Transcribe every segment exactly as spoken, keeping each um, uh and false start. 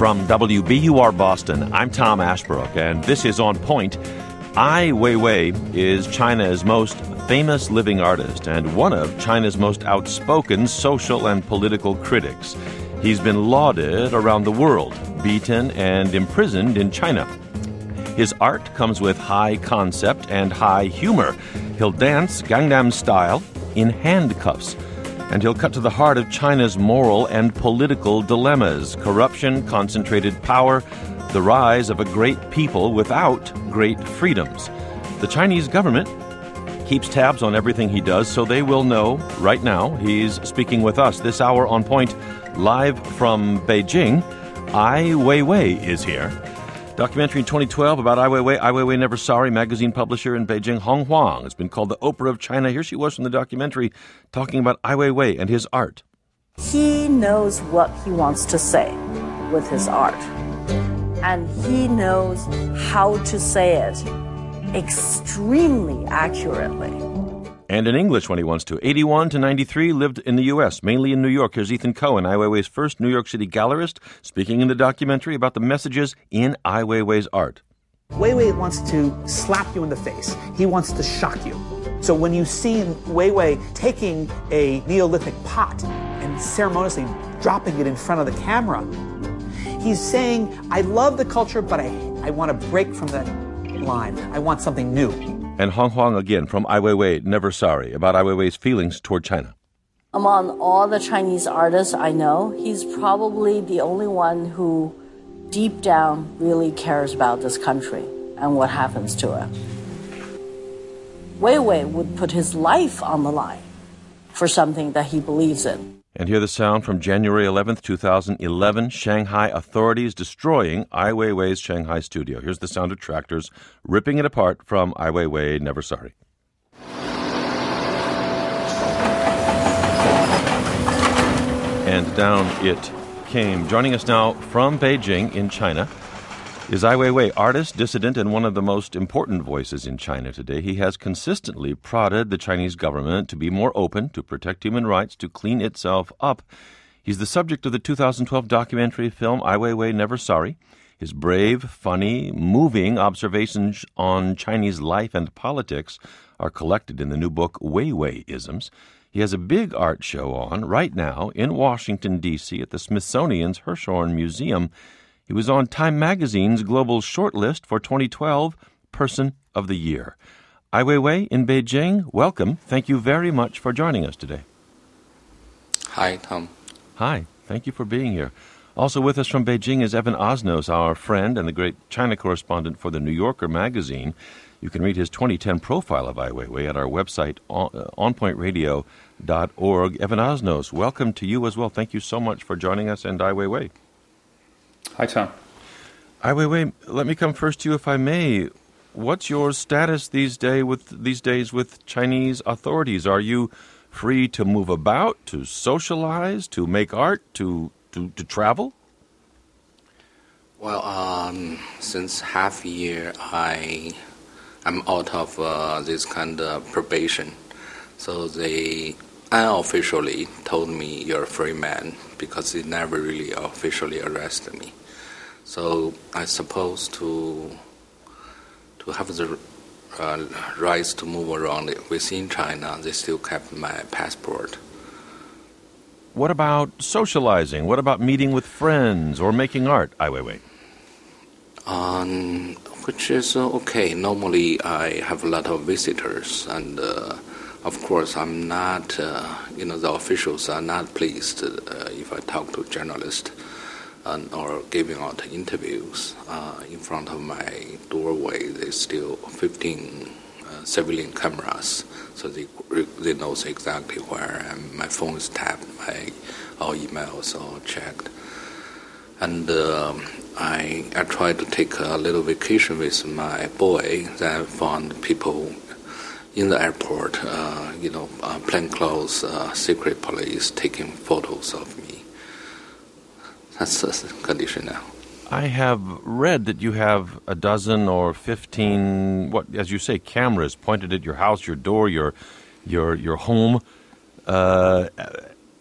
From W B U R Boston, I'm Tom Ashbrook, and this is On Point. Ai Weiwei is China's most famous living artist and one of China's most outspoken social and political critics. He's been lauded around the world, beaten and imprisoned in China. His art comes with high concept and high humor. He'll dance Gangnam Style in handcuffs. And he'll cut to the heart of China's moral and political dilemmas: corruption, concentrated power, the rise of a great people without great freedoms. The Chinese government keeps tabs on everything he does, so they will know right now. He's speaking with us this hour on Point, live from Beijing. Ai Weiwei is here. Documentary in twenty twelve about Ai Weiwei. Ai Weiwei Never Sorry, magazine publisher in Beijing. Hong Huang has been called the Oprah of China. Here she was from the documentary talking about Ai Weiwei and his art. He knows what he wants to say with his art. And he knows how to say it extremely accurately. And in English when he wants to. eighty-one to ninety-three, lived in the U S, mainly in New York. Here's Ethan Cohen, Ai Weiwei's first New York City gallerist, speaking in the documentary about the messages in Ai Weiwei's art. Weiwei wants to slap you in the face. He wants to shock you. So when you see Weiwei taking a Neolithic pot and ceremoniously dropping it in front of the camera, he's saying, I love the culture, but I, I want to break from that line. I want something new. And Hong Huang again from Ai Weiwei Never Sorry, about Ai Weiwei's feelings toward China. Among all the Chinese artists I know, he's probably the only one who deep down really cares about this country and what happens to it. Weiwei would put his life on the line for something that he believes in. And hear the sound from January eleventh, twenty eleven, Shanghai authorities destroying Ai Weiwei's Shanghai studio. Here's the sound of tractors ripping it apart from Ai Weiwei Never Sorry. And down it came. Joining us now from Beijing in China is Ai Weiwei, artist, dissident, and one of the most important voices in China today. He has consistently prodded the Chinese government to be more open, to protect human rights, to clean itself up. He's the subject of the two thousand twelve documentary film Ai Weiwei Never Sorry. His brave, funny, moving observations on Chinese life and politics are collected in the new book Weiwei-isms. He has a big art show on right now in Washington, D C at the Smithsonian's Hirshhorn Museum. He was on Time Magazine's global shortlist for twenty twelve Person of the Year. Ai Weiwei in Beijing, welcome. Thank you very much for joining us today. Hi, Tom. Hi. Thank you for being here. Also with us from Beijing is Evan Osnos, our friend and the great China correspondent for the New Yorker magazine. You can read his twenty ten profile of Ai Weiwei at our website, on point radio dot org. Evan Osnos, welcome to you as well. Thank you so much for joining us and Ai Weiwei. Hi, Tom. Ai Weiwei, let me come first to you, if I may. What's your status these day with these days with Chinese authorities? Are you free to move about, to socialize, to make art, to to, to travel? Well, um, since half a year, I am out of uh, this kind of probation. So they unofficially told me you're a free man because they never really officially arrested me. So I suppose to to have the uh, rights to move around within China, they still kept my passport. What about socializing? What about meeting with friends or making art, Ai Weiwei? Um, which is uh, okay. Normally, I have a lot of visitors, and uh, of course, I'm not. Uh, you know, the officials are not pleased uh, if I talk to journalists. And, or giving out interviews uh, in front of my doorway. There's still fifteen uh, civilian cameras, so they they know exactly where I am. My phone is tapped, my all emails are checked, and uh, I I tried to take a little vacation with my boy. Then I found people in the airport, uh, you know, uh, plainclothes, uh, secret police taking photos of me. That's the condition now. I have read that you have a dozen or fifteen, what, as you say, cameras pointed at your house, your door, your your your home. Uh,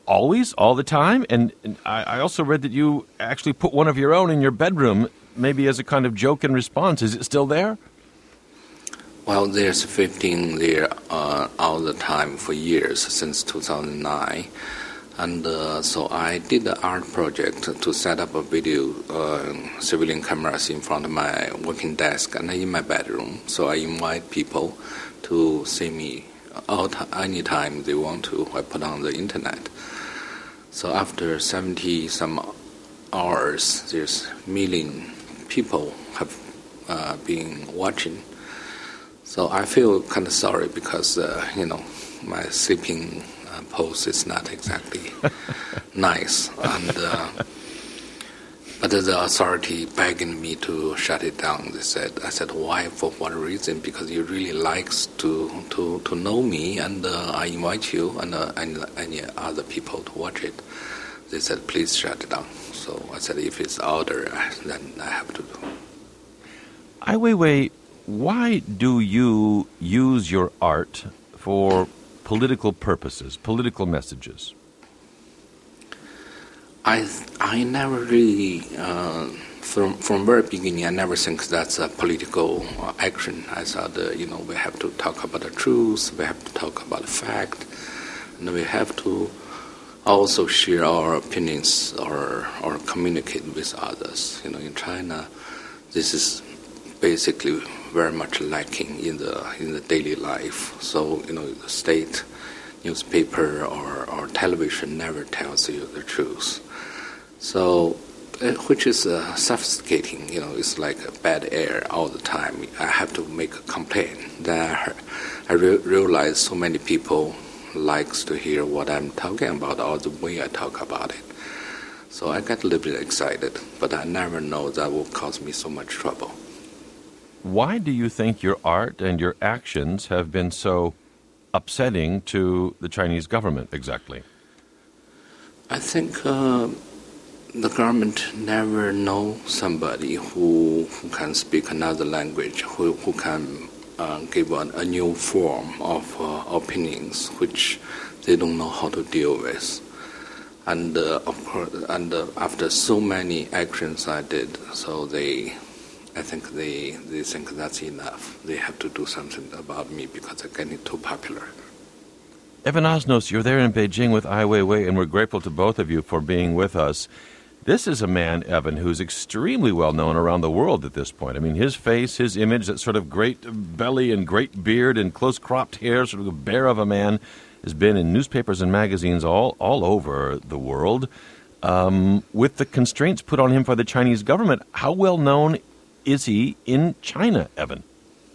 always, all the time? And, and I, I also read that you actually put one of your own in your bedroom, maybe as a kind of joke and response. Is it still there? Well, there's fifteen there uh, all the time for years, since two thousand nine. And uh, so I did the art project to set up a video uh, civilian cameras in front of my working desk and in my bedroom. So I invite people to see me all t- anytime they want to. I put on the internet. So after seventy some hours, there's million people have uh, been watching. So I feel kind of sorry because uh, you know my sleeping uh, pose is not exactly nice, and uh, but the authority begging me to shut it down. They said, I said, why? For what reason? Because you really likes to to, to know me, and uh, I invite you and uh, and any other people to watch it. They said, please shut it down. So I said, if it's order, then I have to do. Ai Weiwei, why do you use your art for political purposes, political messages? I I never really, uh, from from very beginning, I never think that's a political uh, action. I thought, uh, you know, we have to talk about the truth, we have to talk about the fact, and we have to also share our opinions or or communicate with others. You know, in China, this is basically very much lacking in the in the daily life. So, you know, the state newspaper or, or television never tells you the truth. So, uh, which is uh, suffocating, you know, it's like a bad air all the time. I have to make a complaint. Then I, I re- realize so many people likes to hear what I'm talking about or the way I talk about it. So I get a little bit excited, but I never know that will cause me so much trouble. Why do you think your art and your actions have been so upsetting to the Chinese government exactly? I think uh, the government never know somebody who, who can speak another language, who, who can uh, give a, a new form of uh, opinions, which they don't know how to deal with. And uh, of course, and uh, after so many actions I did, so they, I think they they think that's enough. They have to do something about me because I'm getting too popular. Evan Osnos, you're there in Beijing with Ai Weiwei, and we're grateful to both of you for being with us. This is a man, Evan, who's extremely well known around the world at this point. I mean, his face, his image, that sort of great belly and great beard and close-cropped hair, sort of a bear of a man, has been in newspapers and magazines all, all over the world. Um, with the constraints put on him by the Chinese government, how well known is he in China, Evan?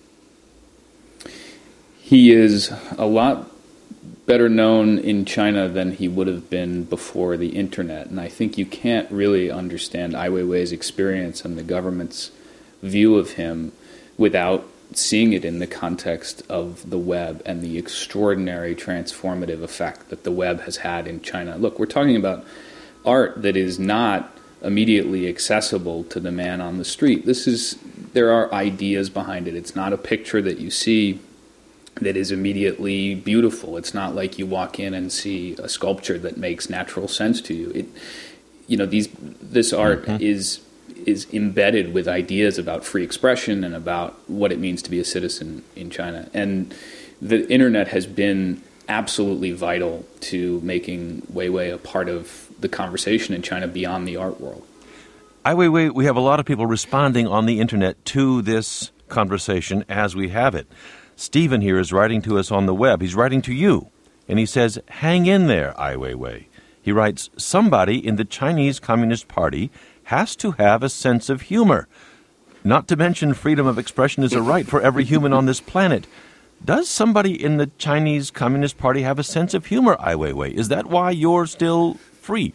He is a lot better known in China than he would have been before the internet. And I think you can't really understand Ai Weiwei's experience and the government's view of him without seeing it in the context of the web and the extraordinary transformative effect that the web has had in China. Look, we're talking about art that is not immediately accessible to the man on the street. This is, there are ideas behind it. It's not a picture that you see that is immediately beautiful. It's not like you walk in and see a sculpture that makes natural sense to you. It, you know, these this art mm-hmm. is is embedded with ideas about free expression and about what it means to be a citizen in China. And the internet has been absolutely vital to making Weiwei a part of the conversation in China beyond the art world. Ai Weiwei, we have a lot of people responding on the internet to this conversation as we have it. Stephen here is writing to us on the web. He's writing to you, and he says, hang in there, Ai Weiwei. He writes, somebody in the Chinese Communist Party has to have a sense of humor. Not to mention freedom of expression is a right for every human on this planet. Does somebody in the Chinese Communist Party have a sense of humor, Ai Weiwei? Is that why you're still free?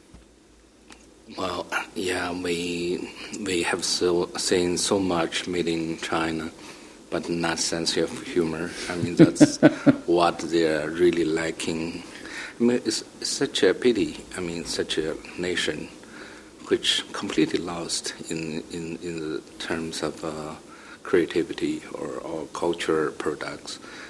Well, yeah, we we have so, seen so much made in China, but not sense of humor. I mean, that's what they're really lacking. I mean, it's, it's such a pity. I mean, such a nation which completely lost in in, in the terms of uh, creativity or, or culture products.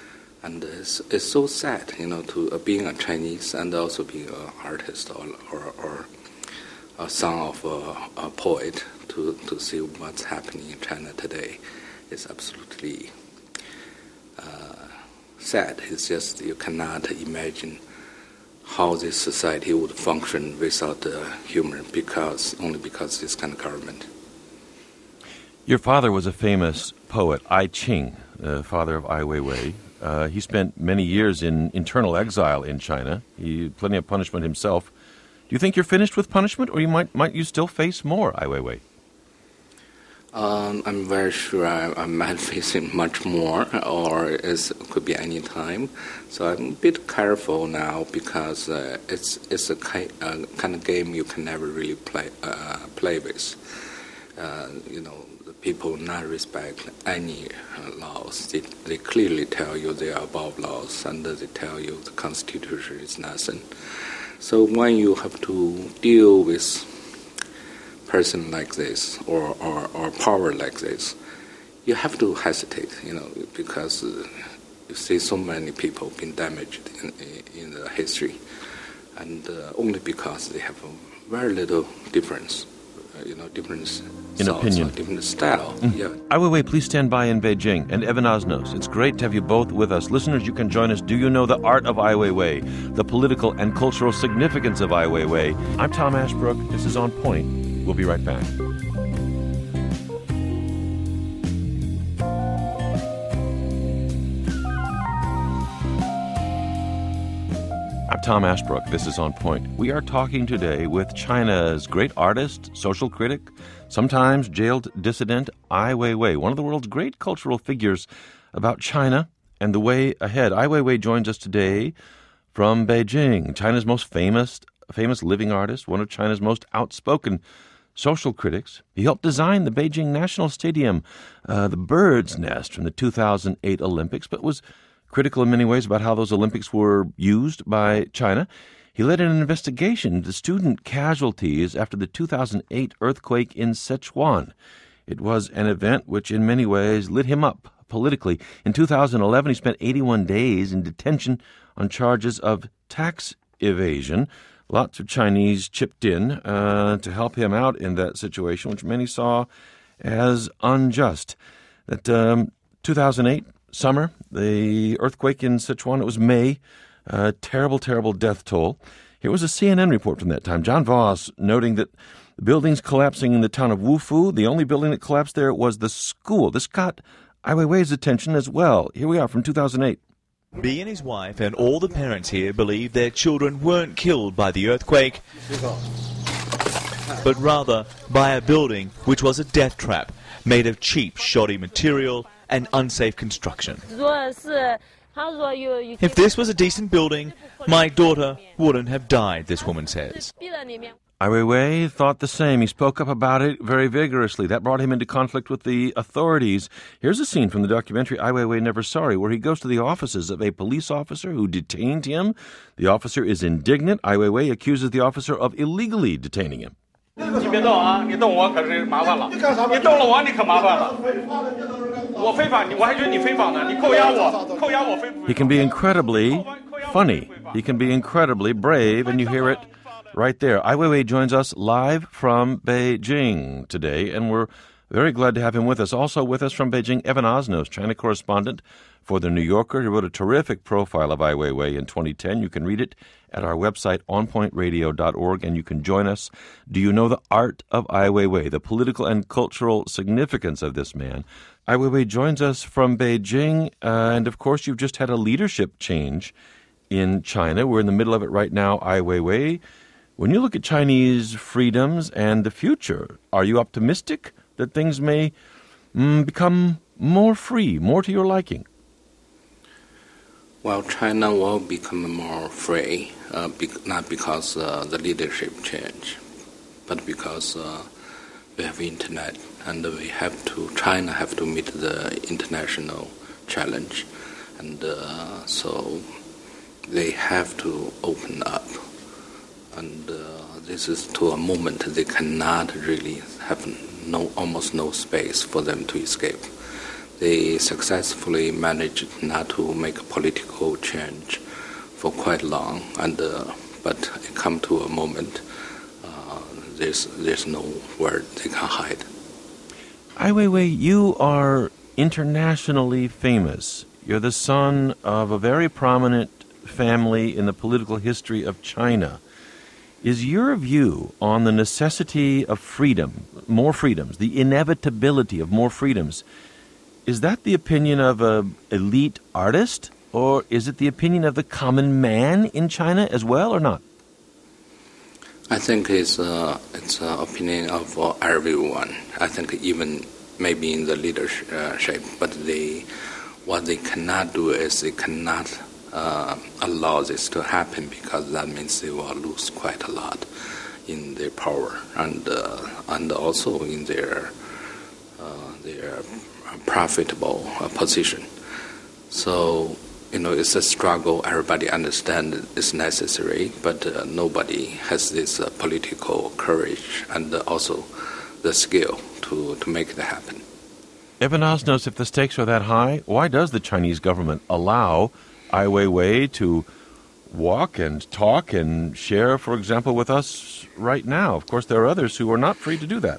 And it's, it's so sad, you know, to uh, being a Chinese and also being an artist or, or, or a son of a, a poet to, to see what's happening in China today is absolutely uh, sad. It's just you cannot imagine how this society would function without uh, humor, because only because this kind of government. Your father was a famous poet, I Ching, the father of Ai Weiwei. Uh, he spent many years in internal exile in China. He had plenty of punishment himself. Do you think you're finished with punishment, or you might might you still face more, Ai Weiwei? Um, I'm very sure I, I might face it much more, or it could be any time. So I'm a bit careful now because uh, it's it's a kind, uh, kind of game you can never really play uh, play with. Uh, you know, the people not respect any uh, laws. They, they clearly tell you they are above laws, and they tell you the Constitution is nothing. So when you have to deal with person like this or, or, or power like this, you have to hesitate, you know, because uh, you see so many people being damaged in, in the history, and uh, only because they have a very little difference. You know, different in opinion, different style. Mm-hmm. Yeah. Ai Weiwei, please stand by in Beijing. And Evan Osnos, it's great to have you both with us. Listeners, you can join us. Do you know the art of Ai Weiwei, the political and cultural significance of Ai Weiwei? I'm Tom Ashbrook. This is On Point. We'll be right back. I'm Tom Ashbrook. This is On Point. We are talking today with China's great artist, social critic, sometimes jailed dissident, Ai Weiwei, one of the world's great cultural figures, about China and the way ahead. Ai Weiwei joins us today from Beijing, China's most famous, famous living artist, one of China's most outspoken social critics. He helped design the Beijing National Stadium, uh, the bird's nest from the two thousand eight Olympics, but was critical in many ways about how those Olympics were used by China. He led an investigation into student casualties after the two thousand eight earthquake in Sichuan. It was an event which in many ways lit him up politically. In two thousand eleven, he spent eighty-one days in detention on charges of tax evasion. Lots of Chinese chipped in uh, to help him out in that situation, which many saw as unjust. That um, two thousand eight summer, the earthquake in Sichuan, it was May, uh, terrible, terrible death toll. Here was a C N N report from that time. John Voss noting that the buildings collapsing in the town of Wufu, the only building that collapsed there was the school. This got Ai Weiwei's attention as well. Here we are from two thousand eight. Bee and his wife and all the parents here believe their children weren't killed by the earthquake, but rather by a building which was a death trap made of cheap, shoddy material and unsafe construction. If this was a decent building, my daughter wouldn't have died, this woman says. Ai Weiwei thought the same. He spoke up about it very vigorously. That brought him into conflict with the authorities. Here's a scene from the documentary Ai Weiwei Never Sorry, where he goes to the offices of a police officer who detained him. The officer is indignant. Ai Weiwei accuses the officer of illegally detaining him. He can be incredibly funny. He can be incredibly brave, and you hear it right there. Ai Weiwei joins us live from Beijing today, and we're very glad to have him with us. Also with us from Beijing, Evan Osnos, China correspondent for The New Yorker. He wrote a terrific profile of Ai Weiwei in twenty ten. You can read it at our website, on point radio dot org, and you can join us. Do you know the art of Ai Weiwei, the political and cultural significance of this man? Ai Weiwei joins us from Beijing, uh, and of course you've just had a leadership change in China. We're in the middle of it right now. Ai Weiwei, when you look at Chinese freedoms and the future, are you optimistic that things may mm, become more free, more to your liking? Well, China will become more free, uh, be- not because uh, the leadership change, but because uh, we have internet, and we have to. China have to meet the international challenge, and uh, so they have to open up. And uh, this is to a moment they cannot really have no almost no space for them to escape. they successfully managed not to make a political change for quite long, and uh, but it come to a moment uh, there's there's nowhere they can hide. Ai Weiwei, you are internationally famous. You're the son of a very prominent family in the political history of China. Is your view on the necessity of freedom, more freedoms, the inevitability of more freedoms, is that the opinion of an elite artist, or is it the opinion of the common man in China as well, or not? I think it's uh, it's an opinion of uh, everyone. I think even maybe in the leadership, but they what they cannot do is they cannot uh, allow this to happen, because that means they will lose quite a lot in their power and uh, and also in their uh, their profitable uh, position. So, you know, it's a struggle. Everybody understands it's necessary, but uh, nobody has this uh, political courage and uh, also the skill to, to make that happen. Evan Osnos, if the stakes are that high, why does the Chinese government allow Ai Weiwei to walk and talk and share, for example, with us right now? Of course, there are others who are not free to do that.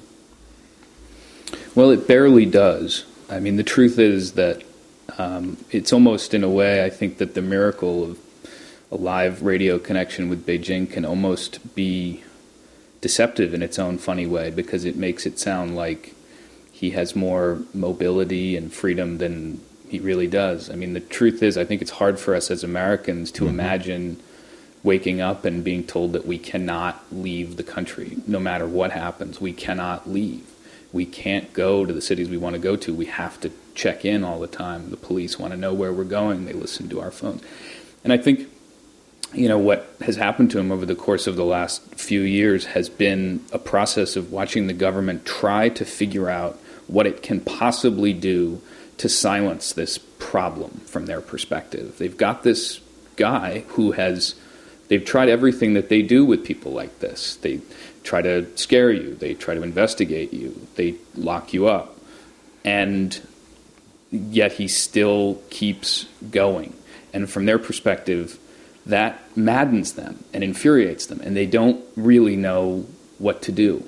Well, it barely does. I mean, the truth is that um, it's almost, in a way, I think that the miracle of a live radio connection with Beijing can almost be deceptive in its own funny way, because it makes it sound like he has more mobility and freedom than he really does. I mean, the truth is, I think it's hard for us as Americans to mm-hmm. imagine waking up and being told that we cannot leave the country. No matter what happens, we cannot leave. We can't go to the cities we want to go to. We have to check in all the time. The police want to know where we're going. They listen to our phones. And I think, you know, what has happened to him over the course of the last few years has been a process of watching the government try to figure out what it can possibly do to silence this problem from their perspective. They've got this guy who has, they've tried everything that they do with people like this. They try to scare you. They try to investigate you. They lock you up. And yet he still keeps going. And from their perspective, that maddens them and infuriates them, and they don't really know what to do.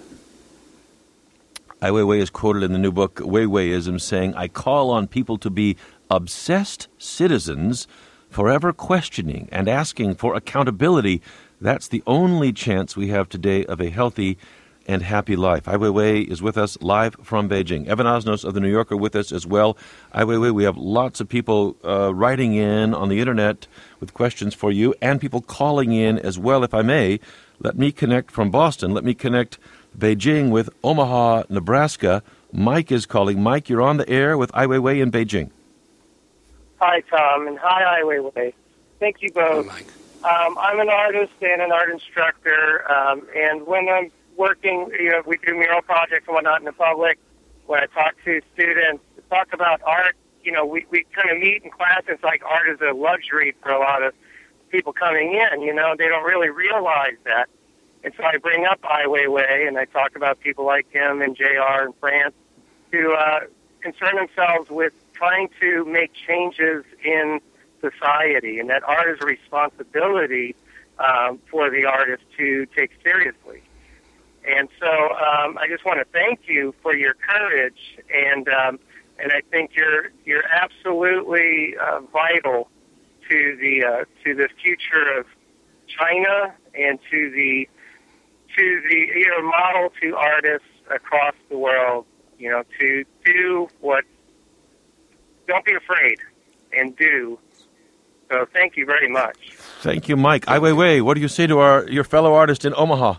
Ai Weiwei is quoted in the new book, Weiweiism, saying, "I call on people to be obsessed citizens, forever questioning and asking for accountability. That's the only chance we have today of a healthy and happy life." Ai Weiwei is with us live from Beijing. Evan Osnos of The New Yorker with us as well. Ai Weiwei, we have lots of people uh, writing in on the Internet with questions for you, and people calling in as well. If I may, let me connect from Boston. Let me connect Beijing with Omaha, Nebraska. Mike is calling. Mike, you're on the air with Ai Weiwei in Beijing. Hi, Tom, and hi, Ai Weiwei. Thank you both. Hi, Mike. Um, I'm an artist and an art instructor, um, and when I'm working, you know, we do mural projects and whatnot in the public. When I talk to students, talk about art, you know, we, we kind of meet in class. It's like art is a luxury for a lot of people coming in, you know. They don't really realize that. And so I bring up Ai Weiwei, and I talk about people like him and J R in France who uh, concern themselves with trying to make changes in society, and that art is a responsibility um, for the artist to take seriously. And so um, I just want to thank you for your courage, and um, and I think you're you're absolutely uh, vital to the uh, to the future of China and to the to the you know model to artists across the world. You know, to do what. Don't be afraid, and do. So thank you very much. Thank you, Mike. Ai Weiwei, what do you say to our your fellow artist in Omaha?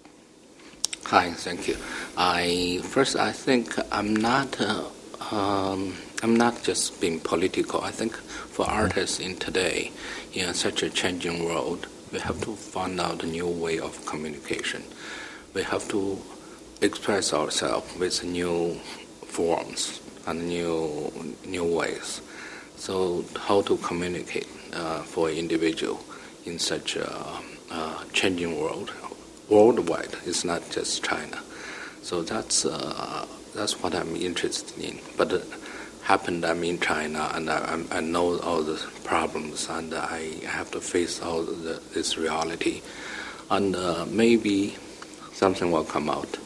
Hi, thank you. I first, I think I'm not. Uh, um, I'm not just being political. I think for artists in today, in such a changing world, we have to find out a new way of communication. We have to express ourselves with new forms and new new ways. So how to communicate uh, for an individual in such a uh, changing world, worldwide. It's not just China. So that's uh, that's what I'm interested in. But uh, happened. I'm in China, and I, I know all the problems, and I have to face all the, this reality, and uh, maybe something will come out.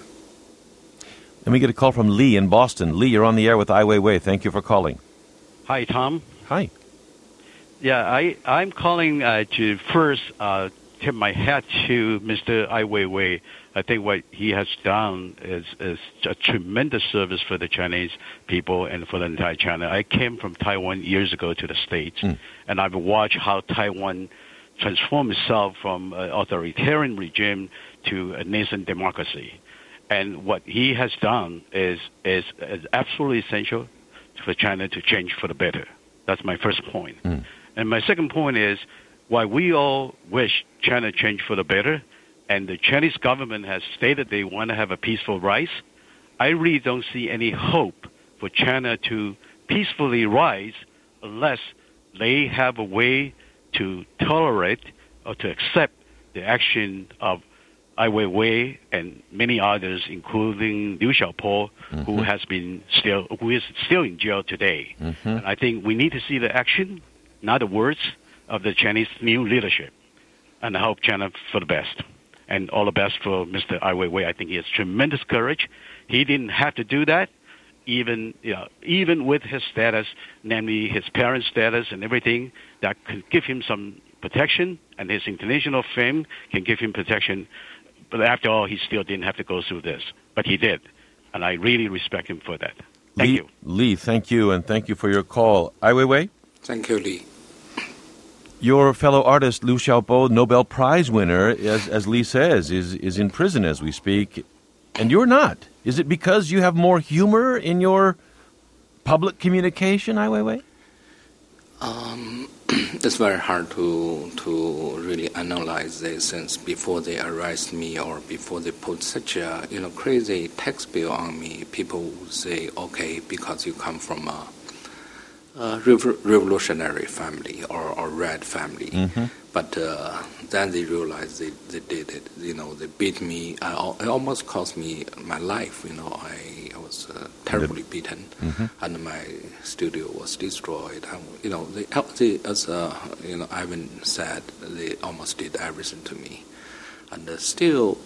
Let me get a call from Lee in Boston. Lee, you're on the air with Ai Weiwei. Thank you for calling. Hi, Tom. Hi. Yeah, I, I'm calling uh, to first uh, tip my hat to Mister Ai Weiwei. I think what he has done is, is a tremendous service for the Chinese people and for the entire China. I came from Taiwan years ago to the States, mm. and I've watched how Taiwan transformed itself from an authoritarian regime to a nascent democracy. And what he has done is, is, is absolutely essential for China to change for the better. That's my first point. Mm. And my second point is, while we all wish China change for the better, and the Chinese government has stated they want to have a peaceful rise, I really don't see any hope for China to peacefully rise unless they have a way to tolerate or to accept the action of Ai Weiwei and many others, including Liu Xiaobo, mm-hmm. who has been still who is still in jail today. Mm-hmm. And I think we need to see the action, not the words, of the Chinese new leadership. And I hope China for the best. And all the best for Mister Ai Weiwei. I think he has tremendous courage. He didn't have to do that, even you know, even with his status, namely his parents' status and everything, that could give him some protection, and his international fame can give him protection. But after all, he still didn't have to go through this. But he did. And I really respect him for that. Thank Lee, you. Lee, thank you, and thank you for your call. Ai Weiwei? Thank you, Lee. Your fellow artist, Liu Xiaobo, Nobel Prize winner, as, as Lee says, is, is in prison as we speak, and you're not. Is it because you have more humor in your public communication, Ai Weiwei? Um, it's very hard to to really analyze this, since before they arrest me or before they put such a you know crazy tax bill on me, people would say, okay, because you come from a Uh, revolutionary family or, or red family, mm-hmm. but uh, then they realized they, they did it. You know, they beat me. I, it almost cost me my life. You know, I, I was uh, terribly beaten, mm-hmm. and my studio was destroyed. And, you know, they, they, as uh, you know, Ivan said, they almost did everything to me, and uh, still,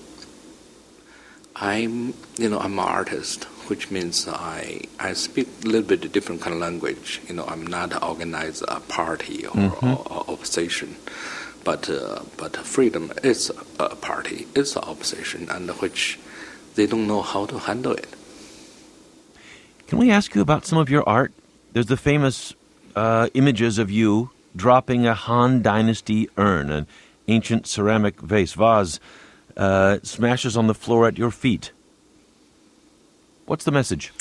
I'm you know I'm an artist, which means I I speak a little bit different kind of language. You know, I'm not organize a party or, mm-hmm. or, or opposition, but uh, but freedom is a party, it's an opposition, and which they don't know how to handle it. Can we ask you about some of your art? There's the famous uh, images of you dropping a Han Dynasty urn, an ancient ceramic vase, vase, uh, smashes on the floor at your feet. What's the message?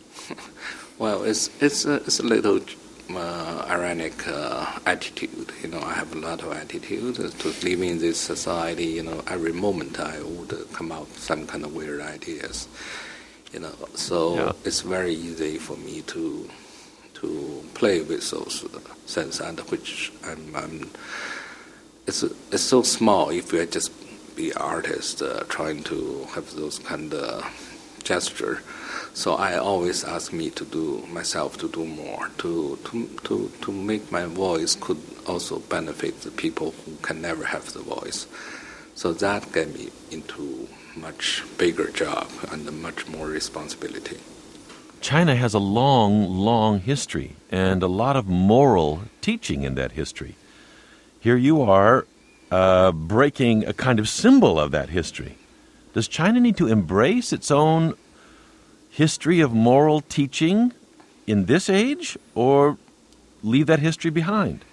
Well, it's it's a, it's a little uh, ironic uh, attitude. You know, I have a lot of attitude to living in this society. You know, every moment I would come out with some kind of weird ideas. You know, so yeah. It's very easy for me to to play with those sense, and which I'm, I'm it's it's so small. If you just be an artist uh, trying to have those kind of gesture, so I always ask me to do myself to do more to to to to make my voice could also benefit the people who can never have the voice. So that got me into much bigger job and much more responsibility. China has a long, long history and a lot of moral teaching in that history. Here you are uh, breaking a kind of symbol of that history. Does China need to embrace its own history of moral teaching in this age, or leave that history behind?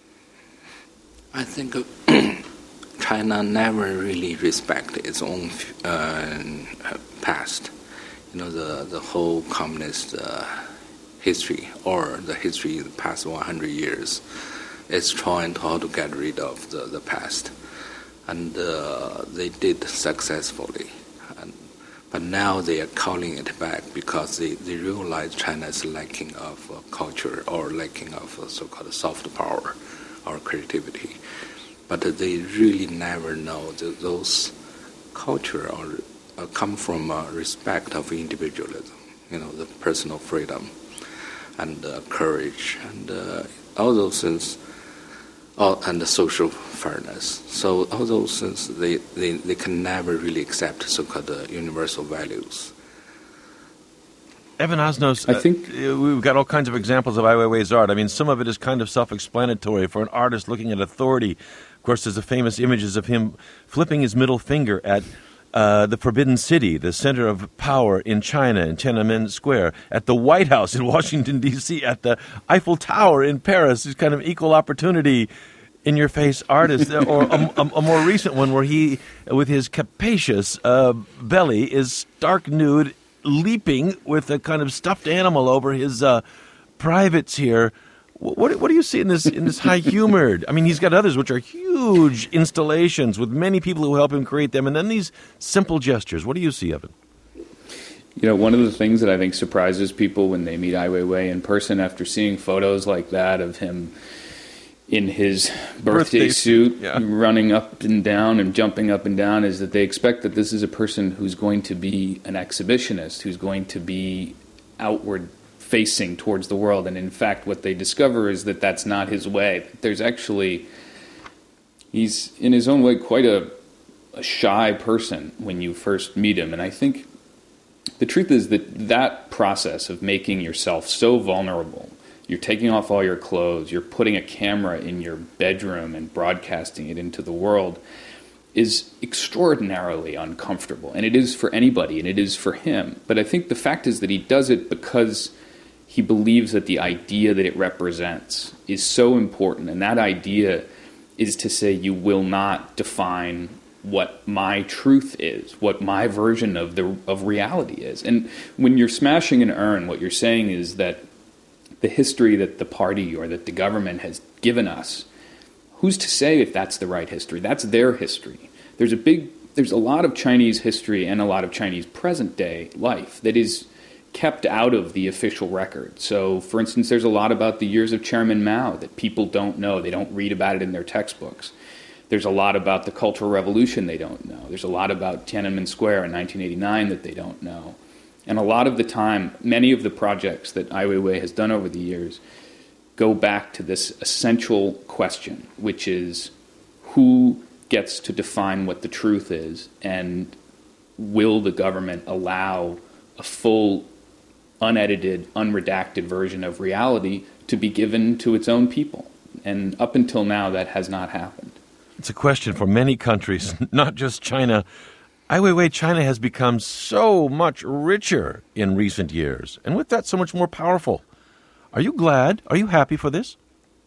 I think China never really respected its own uh, past. You know, the, the whole communist uh, history, or the history of the past one hundred years, is trying to how to get rid of the, the past. And uh, they did successfully. And, but now they are calling it back because they, they realize China is lacking of uh, culture, or lacking of uh, so-called soft power or creativity. But they really never know that those culture or uh, come from uh, respect of individualism, you know, the personal freedom. and uh, courage, and uh, all those things, all, and the social fairness. So all those things, they, they, they can never really accept so-called uh, universal values. Evan Osnos, I think uh, we've got all kinds of examples of Ai Weiwei's art. I mean, some of it is kind of self-explanatory for an artist looking at authority. Of course, there's the famous images of him flipping his middle finger at uh, the Forbidden City, the center of power in China, in Tiananmen Square, at the White House in Washington, D C, at the Eiffel Tower in Paris. This kind of equal opportunity in-your-face artist, or a, a, a more recent one where he, with his capacious uh, belly, is stark nude, leaping with a kind of stuffed animal over his uh, privates here. What, what do you see in this in this high-humored? I mean, he's got others which are huge installations with many people who help him create them, and then these simple gestures. What do you see of it? You know, one of the things that I think surprises people when they meet Ai Weiwei in person after seeing photos like that of him in his birthday, birthday suit, yeah. running up and down and jumping up and down, is that they expect that this is a person who's going to be an exhibitionist, who's going to be outward facing towards the world. And in fact, what they discover is that that's not his way. There's actually, he's in his own way quite a, a shy person when you first meet him. And I think the truth is that that process of making yourself so vulnerable, you're taking off all your clothes, you're putting a camera in your bedroom and broadcasting it into the world, is extraordinarily uncomfortable. And it is for anybody, and it is for him. But I think the fact is that he does it because he believes that the idea that it represents is so important. And that idea is to say, you will not define what my truth is, what my version of the of reality is. And when you're smashing an urn, what you're saying is that the history that the party or that the government has given us, who's to say if that's the right history? That's their history. There's a big, there's a lot of Chinese history and a lot of Chinese present day life that is kept out of the official record. So, for instance, there's a lot about the years of Chairman Mao that people don't know. They don't read about it in their textbooks. There's a lot about the Cultural Revolution they don't know. There's a lot about Tiananmen Square in nineteen eighty-nine that they don't know. And a lot of the time, many of the projects that Ai Weiwei has done over the years go back to this essential question, which is who gets to define what the truth is, and will the government allow a full, unedited, unredacted version of reality to be given to its own people? And up until now, that has not happened. It's a question for many countries, not just China. Ai Weiwei, China has become so much richer in recent years, and with that, so much more powerful. Are you glad? Are you happy for this?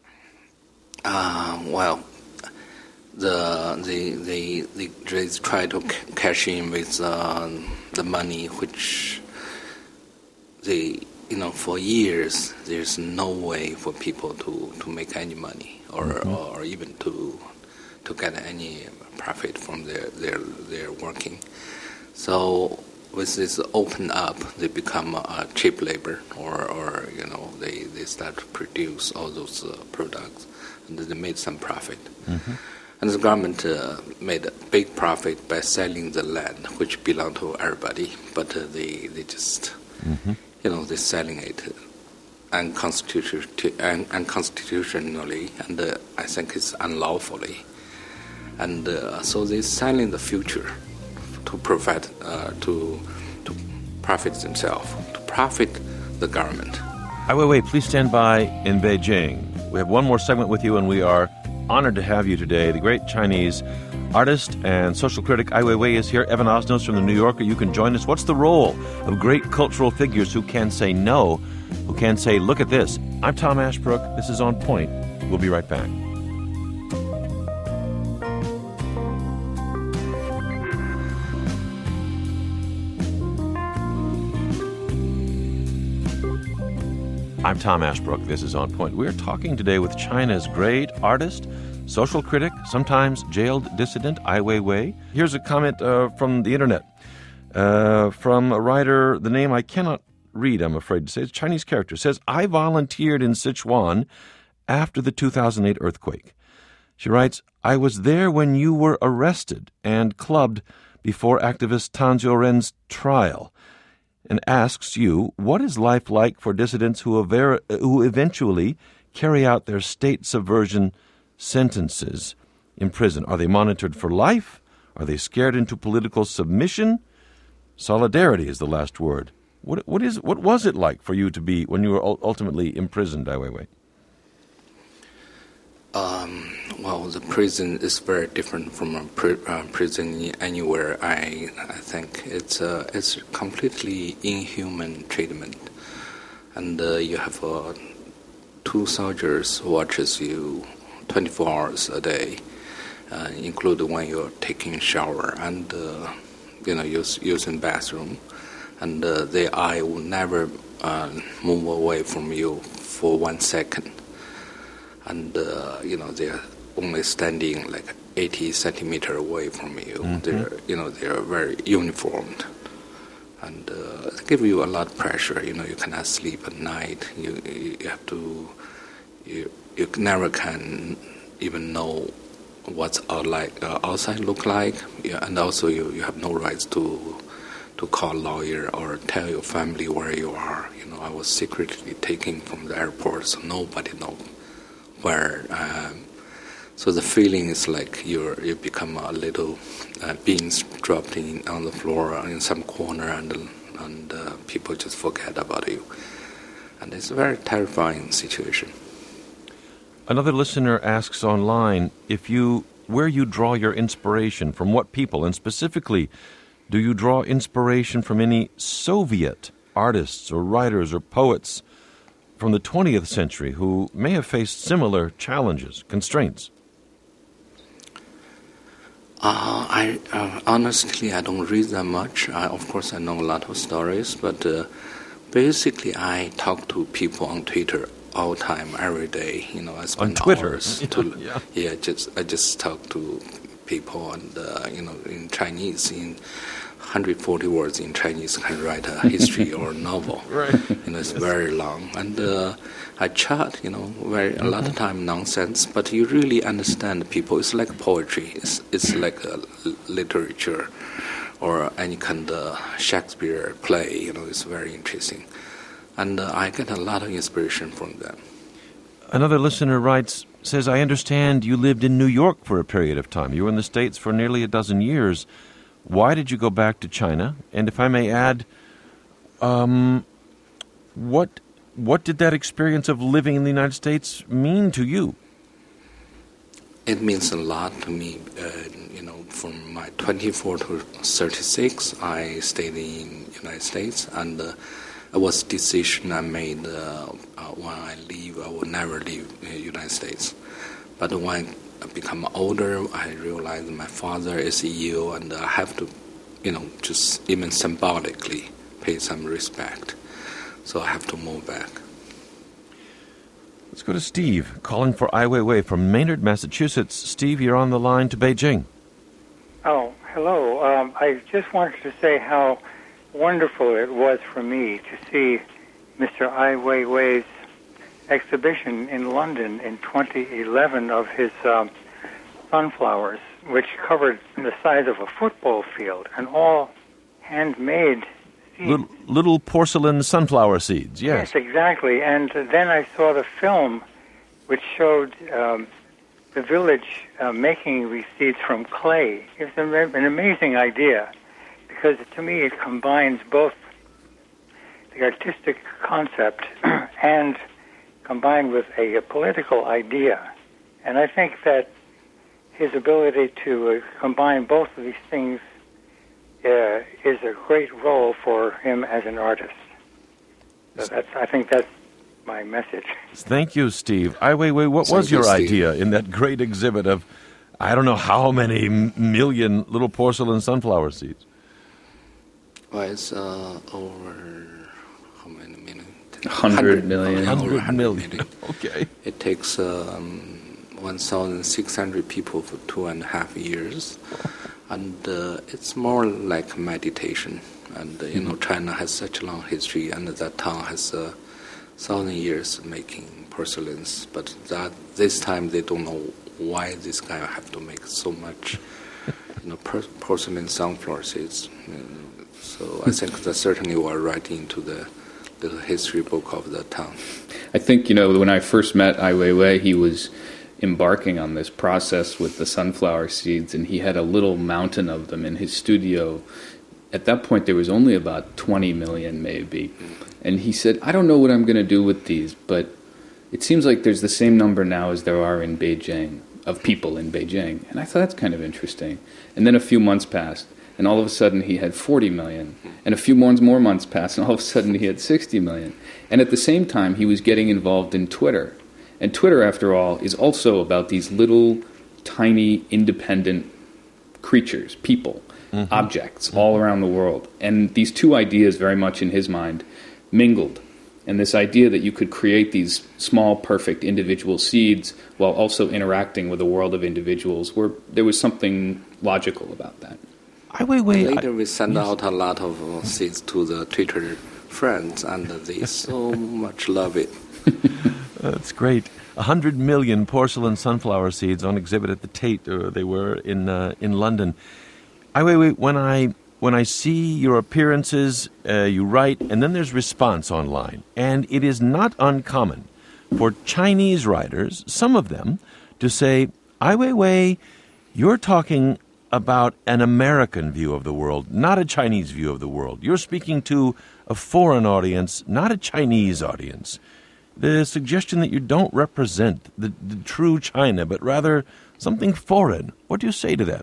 Uh, well, the the they they, they try to c- cash in with uh, the money, which they you know for years there's no way for people to, to make any money or mm-hmm. or even to to get any profit from their, their, their working. So with this open up, they become uh, cheap labor, or, or you know, they, they start to produce all those uh, products, and they made some profit. Mm-hmm. And the government uh, made a big profit by selling the land, which belonged to everybody, but uh, they, they just, mm-hmm. you know, they're selling it unconstitu- unconstitutionally, and uh, I think it's unlawfully. And uh, so they're selling the future to provide, uh, to to profit themselves, to profit the government. Ai Weiwei, please stand by in Beijing. We have one more segment with you, and we are honored to have you today. The great Chinese artist and social critic Ai Weiwei is here. Evan Osnos from The New Yorker, you can join us. What's the role of great cultural figures who can say no, who can say, look at this? I'm Tom Ashbrook. This is On Point. We'll be right back. I'm Tom Ashbrook. This is On Point. We're talking today with China's great artist, social critic, sometimes jailed dissident, Ai Weiwei. Here's a comment uh, from the internet uh, from a writer, the name I cannot read, I'm afraid to say. It's a Chinese character. It says, I volunteered in Sichuan after the two thousand eight earthquake. She writes, I was there when you were arrested and clubbed before activist Tan Jiuren's trial. and asks you, what is life like for dissidents who, aver- who eventually carry out their state subversion sentences in prison? Are they monitored for life? Are they scared into political submission? Solidarity is the last word. What, what, is, what was it like for you to be, when you were ultimately imprisoned, Ai Weiwei? Um, well, the prison is very different from a pri- uh, prison anywhere. I I think it's uh, it's completely inhuman treatment, and uh, you have uh, two soldiers watches you twenty-four hours a day, uh, including when you're taking a shower and uh, you know use, using bathroom, and uh, their eye will never uh, move away from you for one second. And, uh, you know, they're only standing like eighty centimeter away from you. Mm-hmm. They're, you know, they're very uniformed. And uh, they give you a lot of pressure. You know, you cannot sleep at night. You you have to, you you never can even know what's out like, uh, outside look like. Yeah, and also you, you have no rights to to call a lawyer or tell your family where you are. You know, I was secretly taken from the airport, so nobody knows where, um, so the feeling is like you're you become a little uh, beans dropped in on the floor in some corner, and and uh, people just forget about you, and it's a very terrifying situation. Another listener asks online if you where you draw your inspiration, from what people, and specifically, do you draw inspiration from any Soviet artists or writers or poets from the twentieth century who may have faced similar challenges, constraints? Uh, I uh, honestly, I don't read that much. I, of course, I know a lot of stories, but uh, basically, I talk to people on Twitter all the time, every day. You know, I spend on Twitter. hours to yeah. yeah. Just I just talk to people, and uh, you know, in Chinese, in one hundred forty words in Chinese can write a history or a novel. Right. You know, it's very long. And uh, I chat, you know, very a lot of time nonsense, but you really understand people. It's like poetry. It's it's like a literature or any kind of Shakespeare play. You know, it's very interesting. And uh, I get a lot of inspiration from them. Another listener writes, says, I understand you lived in New York for a period of time. You were in the States for nearly a dozen years. Why did you go back to China? And if I may add, um, what what did that experience of living in the United States mean to you? It means a lot to me. Uh, you know, from my twenty-four to thirty-six, I stayed in the United States, and uh, it was a decision I made uh, uh, when I leave. I will never leave the United States. But when I become older, I realized my father is ill, and I have to, you know, just even symbolically pay some respect. So I have to move back. Let's go to Steve, calling for Ai Weiwei from Maynard, Massachusetts. Steve, you're on the line to Beijing. Oh, hello. Um, I just wanted to say how wonderful it was for me to see Mister Ai Weiwei's exhibition in London in twenty eleven of his um, sunflowers, which covered the size of a football field and all handmade seeds. Little, little porcelain sunflower seeds, yes. Yes, exactly. And then I saw the film which showed um, the village uh, making these seeds from clay. It was an amazing idea because, to me, it combines both the artistic concept and combined with a, a political idea. And I think that his ability to uh, combine both of these things uh, is a great role for him as an artist. So that's, I think that's my message. Thank you, Steve. Ai Weiwei, what Thank was your you, Steve. idea in that great exhibit of, I don't know how many m- million little porcelain sunflower seeds? Well, it's uh, over how many million? Hundred million. Over one hundred million. Okay. It takes um, one thousand six hundred people for two and a half years. And uh, it's more like meditation. And, uh, you know, China has such a long history, and that town has a uh, thousand years making porcelains. But that this time they don't know why this guy have to make so much, you know, per- porcelain sunflower seeds. Uh, So I think that certainly will write into the, the history book of the town. I think, you know, when I first met Ai Weiwei, he was embarking on this process with the sunflower seeds, and he had a little mountain of them in his studio. At that point, there was only about twenty million, maybe. And he said, I don't know what I'm going to do with these, but it seems like there's the same number now as there are in Beijing, of people in Beijing. And I thought, that's kind of interesting. And then a few months passed, and all of a sudden he had forty million. And a few more, more months passed, and all of a sudden he had sixty million. And at the same time, he was getting involved in Twitter. And Twitter, after all, is also about these little, tiny, independent creatures, people, mm-hmm. objects, mm-hmm. all around the world. And these two ideas, very much in his mind, mingled. And this idea that you could create these small, perfect individual seeds while also interacting with a world of individuals, where there was something logical about that. Ai Weiwei, Later, I, we send yes. out a lot of uh, seeds to the Twitter friends, and they so much love it. That's great. A hundred million porcelain sunflower seeds on exhibit at the Tate. Uh, they were in uh, in London. Ai Weiwei, when I when I see your appearances, uh, you write, and then there's response online, and it is not uncommon for Chinese writers, some of them, to say, Ai Weiwei, you're talking about an American view of the world, not a Chinese view of the world. You're speaking to a foreign audience, not a Chinese audience. The suggestion that you don't represent the, the true China, but rather something foreign. What do you say to that?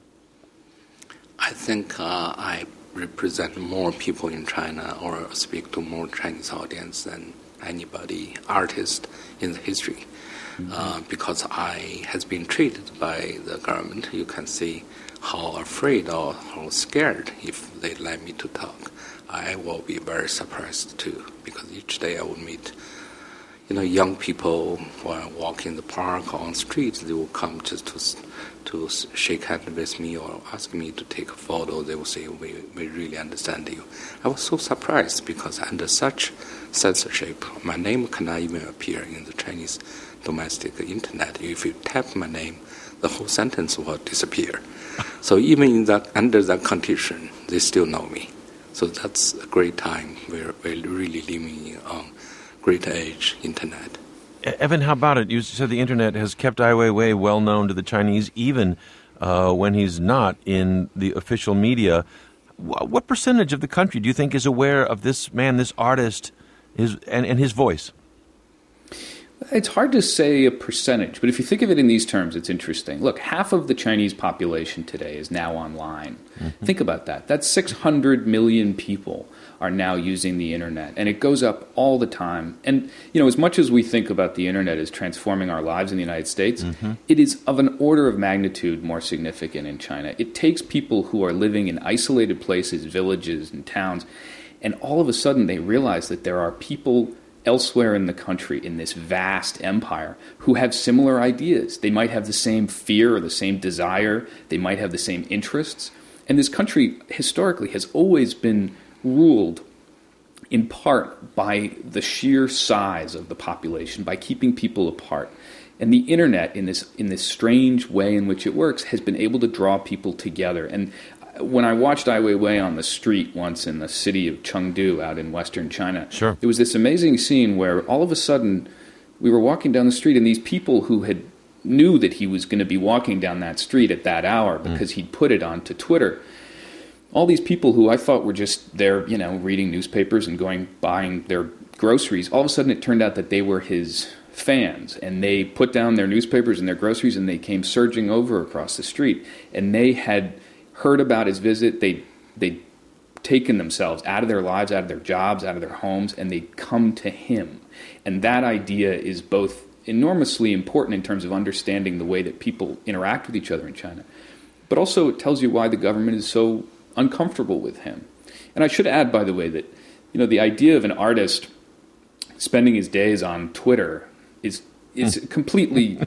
I think uh, I represent more people in China or speak to more Chinese audience than anybody, artist in the history. Mm-hmm. Uh, because I has been treated by the government. You can see how afraid or how scared if they let me to talk. I will be very surprised too, because each day I will meet you know, young people while walking in the park or on the street, they will come just to to shake hands with me or ask me to take a photo. They will say, we, we really understand you. I was so surprised because under such censorship, my name cannot even appear in the Chinese domestic internet. If you tap my name, the whole sentence will disappear. So even in that, under that condition, they still know me. So that's a great time. We're, we're really living on great age internet. Evan, how about it? You said the internet has kept Ai Weiwei well known to the Chinese, even uh, when he's not in the official media. What percentage of the country do you think is aware of this man, this artist, his and, and his voice? It's hard to say a percentage, but if you think of it in these terms, it's interesting. Look, half of the Chinese population today is now online. Mm-hmm. Think about that. That's six hundred million people are now using the internet, and it goes up all the time. And, you know, as much as we think about the internet as transforming our lives in the United States, mm-hmm. it is of an order of magnitude more significant in China. It takes people who are living in isolated places, villages and towns, and all of a sudden they realize that there are people elsewhere in the country, in this vast empire, who have similar ideas. They might have the same fear or the same desire. They might have the same interests. And this country, historically, has always been ruled in part by the sheer size of the population, by keeping people apart. And the internet, in this in this strange way in which it works, has been able to draw people together. And when I watched Ai Weiwei on the street once in the city of Chengdu out in western China, sure. There was this amazing scene where all of a sudden we were walking down the street, and these people who had knew that he was going to be walking down that street at that hour because mm. he'd put it onto Twitter, all these people who I thought were just there, you know, reading newspapers and going buying their groceries, all of a sudden it turned out that they were his fans, and they put down their newspapers and their groceries, and they came surging over across the street, and they had heard about his visit. They they'd taken themselves out of their lives, out of their jobs, out of their homes, and they'd come to him. And that idea is both enormously important in terms of understanding the way that people interact with each other in China, but also it tells you why the government is so uncomfortable with him. And I should add, by the way, that you know the idea of an artist spending his days on Twitter is is mm. completely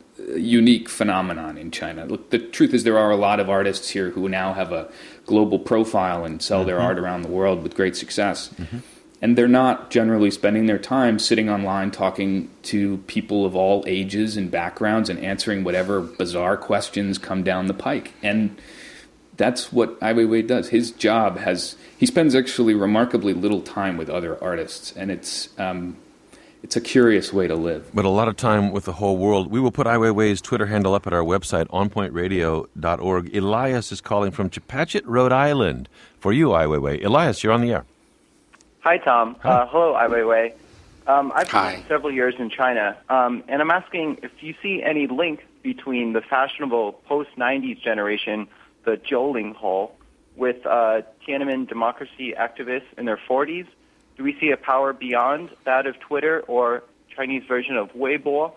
unique phenomenon in China. Look, the truth is there are a lot of artists here who now have a global profile and sell mm-hmm. their art around the world with great success. Mm-hmm. And they're not generally spending their time sitting online talking to people of all ages and backgrounds and answering whatever bizarre questions come down the pike. And that's what Ai Weiwei does. His job has, he spends actually remarkably little time with other artists, and it's um, it's a curious way to live. But a lot of time with the whole world. We will put Ai Weiwei's Twitter handle up at our website, on point radio dot org. Elias is calling from Chepachet, Rhode Island. For you, Ai Weiwei. Elias, you're on the air. Hi, Tom. Hi. Uh, hello, Ai Weiwei. Um, I've Hi. spent several years in China, um, and I'm asking if you see any link between the fashionable post nineties generation, the Zhou Hall, with uh, Tiananmen democracy activists in their forties. Do we see a power beyond that of Twitter or Chinese version of Weibo?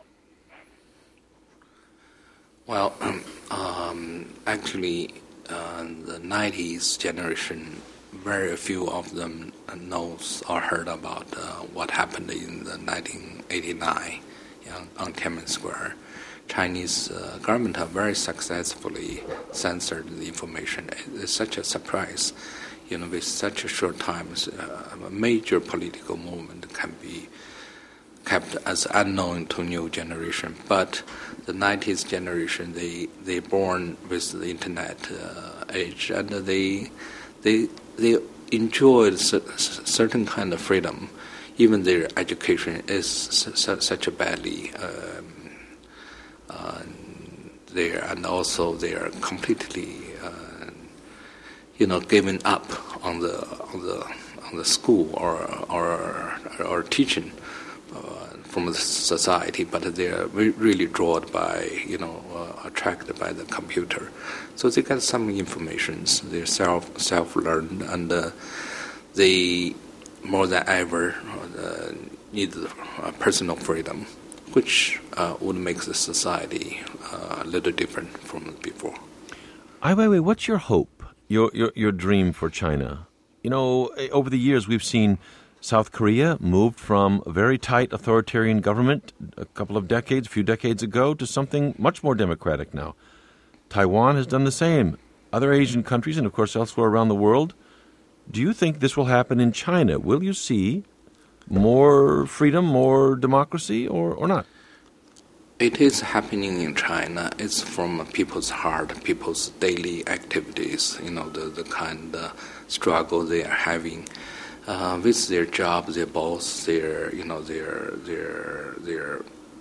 Well, um, um, actually, uh, the nineties generation, very few of them knows or heard about uh, what happened in the nineteen eighty-nine on Tiananmen Square. Chinese uh, government have very successfully censored the information. It's such a surprise. You know, with such a short time, uh, a major political movement can be kept as unknown to new generation. But the nineties generation, they they born with the internet uh, age, and they they they enjoyed certain kind of freedom. Even their education is su- such a badly um, uh, there, and also they are completely, uh, you know, given up on the on the on the school or or or teaching uh, from the society, but they are re- really drawn by, you know, uh, attracted by the computer. So they get some informations. They self self learned, and uh, they more than ever uh, need uh, personal freedom, which uh, would make the society uh, a little different from before. Ai Weiwei, what's your hope, your, your your dream for China? You know, over the years we've seen South Korea moved from a very tight authoritarian government a couple of decades, a few decades ago, to something much more democratic now. Taiwan has done the same. Other Asian countries, and of course elsewhere around the world. Do you think this will happen in China? Will you see more freedom, more democracy, or, or not? It is happening in China. It's from people's heart, people's daily activities, you know, the, the kind of struggle they are having uh, with their job, their boss, their, you know, their, their, their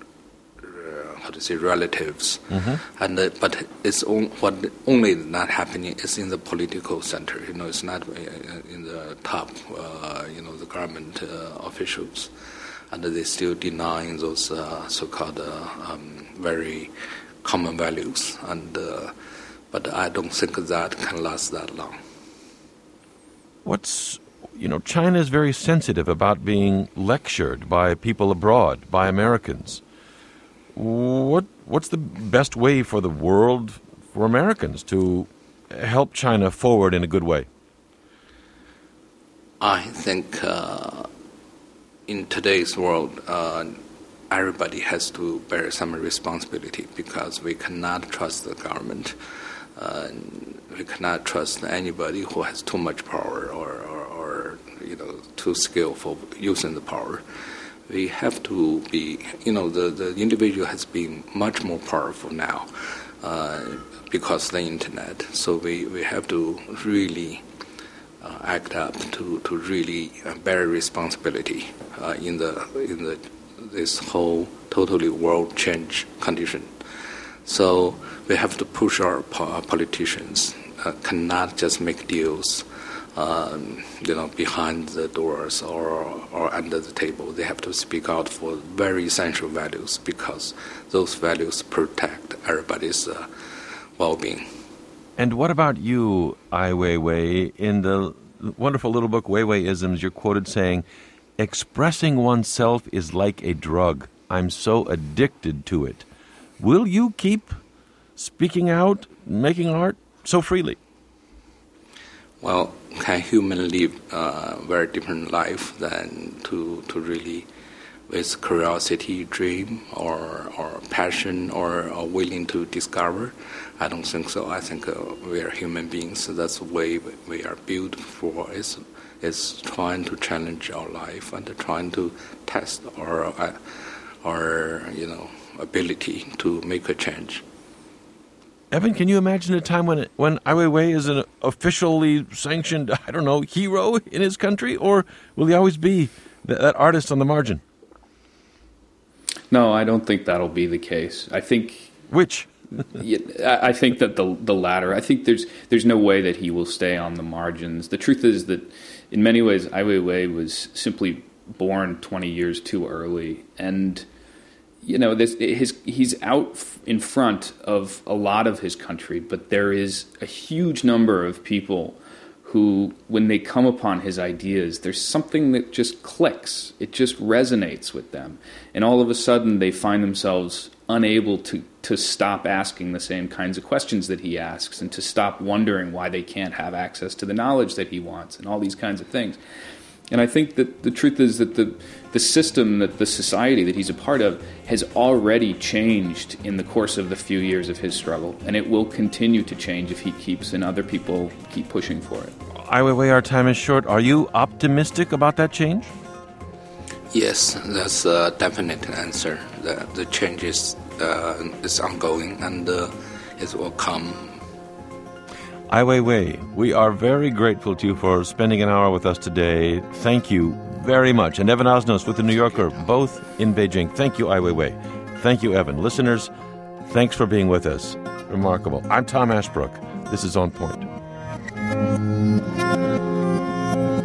uh, how to say, relatives. Mm-hmm. And uh, but it's on, what only not happening is in the political center. You know, it's not in the top, uh, you know, the government uh, officials. And they still denying those uh, so-called uh, um, very common values, and uh, but I don't think that can last that long. What's, you know, China is very sensitive about being lectured by people abroad, by Americans. What what's the best way for the world, for Americans, to help China forward in a good way? I think. Uh, In today's world, uh, everybody has to bear some responsibility, because we cannot trust the government. Uh, we cannot trust anybody who has too much power or, or, or you know, too skillful using the power. We have to be, you know, the, the individual has been much more powerful now uh, because of the internet. So we, we have to really Uh, act up to, to really uh, bear responsibility uh, in the in the this whole totally world change condition. So we have to push our po- politicians. Uh, cannot just make deals, um, you know, behind the doors or or under the table. They have to speak out for very essential values, because those values protect everybody's uh, well-being. And what about you, Ai Weiwei? In the wonderful little book, Weiwei-isms, you're quoted saying, "Expressing oneself is like a drug. I'm so addicted to it." Will you keep speaking out, making art so freely? Well, can human live a very different life than to, to really, with curiosity, dream, or or passion, or, or willing to discover? I don't think so. I think uh, we are human beings. So that's the way we are built for. Is is trying to challenge our life and trying to test our uh, our you know ability to make a change. Evan, can you imagine a time when when Ai Weiwei is an officially sanctioned, I don't know, hero in his country? Or will he always be that, that artist on the margin? No, I don't think that'll be the case. I think... Which? I think that the the latter. I think there's there's no way that he will stay on the margins. The truth is that in many ways, Ai Weiwei was simply born twenty years too early. And... You know, this, his, he's out in front of a lot of his country, but there is a huge number of people who, when they come upon his ideas, there's something that just clicks. It just resonates with them. And all of a sudden, they find themselves unable to, to stop asking the same kinds of questions that he asks and to stop wondering why they can't have access to the knowledge that he wants and all these kinds of things. And I think that the truth is that the the system, that the society that he's a part of, has already changed in the course of the few years of his struggle, and it will continue to change if he keeps and other people keep pushing for it. Ai Weiwei, our time is short. Are you optimistic about that change? Yes, that's a definite answer. The, the change is, uh, is ongoing, and uh, it will come. Ai Weiwei, we are very grateful to you for spending an hour with us today. Thank you very much. And Evan Osnos with The New Yorker, both in Beijing. Thank you, Ai Weiwei. Thank you, Evan. Listeners, thanks for being with us. Remarkable. I'm Tom Ashbrook. This is On Point.